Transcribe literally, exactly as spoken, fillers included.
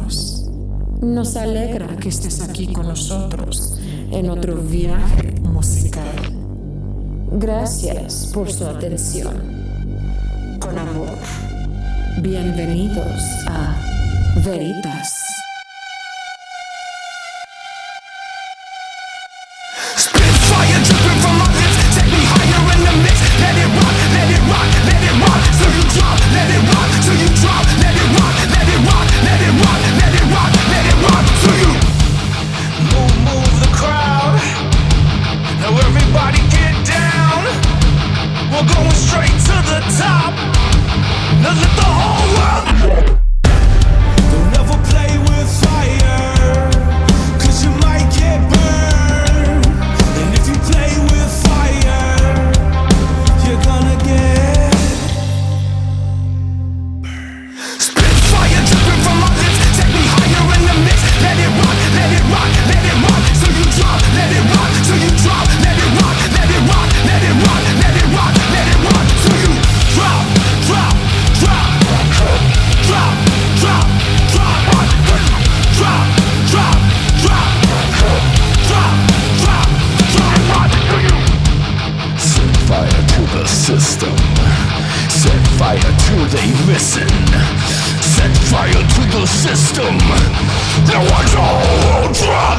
amigos. Nos alegra que estés aquí con nosotros en otro viaje musical. Gracias por su atención. Con amor, bienvenidos a Veritas. Fire dripping from my lips, take me higher in the mix. Let it rock, let it rock, let it rock, till you drop. Let it rock, till you drop. Let it rock, let it rock, let it rock, let it rock, let it rock, till you move, move the crowd. Now everybody get down. We're going straight to the top. Now let the whole world know. Don't ever play with fire, 'cause you might get burned. And if you play with fire, you're gonna get spit fire dripping from my lips. Take me higher in the mix. Let it rock, let it rock, let it rock, till you drop. Let it rock, till you drop. Let it rock, let it rock, let it rock, let it rock, let it rock, till you drop, drop, drop, drop, drop, drop, drop, drop, drop, drop, drop, drop, till you set fire to the system. Set fire till they listen. Set fire to the system. There was all drop.